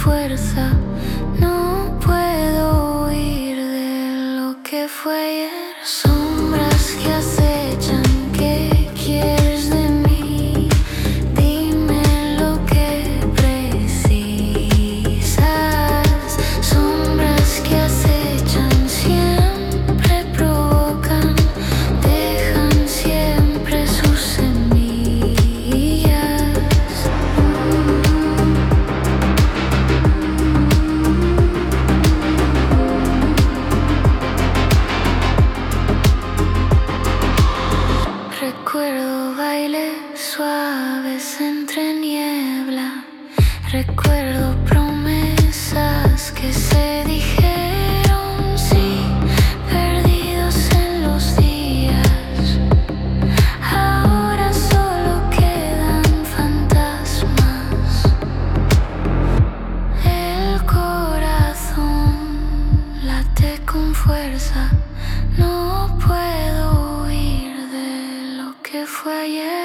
fuerza. No puedo huir de lo que fue ayer. Sombras que acechan, ¿qué quieres de mí? Dime lo que precisas. Sombras que acechan siempre provocan, dejan siempre sus semillas. Recuerdo bailes suaves entre niebla. Recuerdo promesas que se dijeron, sí, perdidos en los días. Ahora solo quedan fantasmas. El corazón late con fuerza. No puedo huir de lo que fue ayer.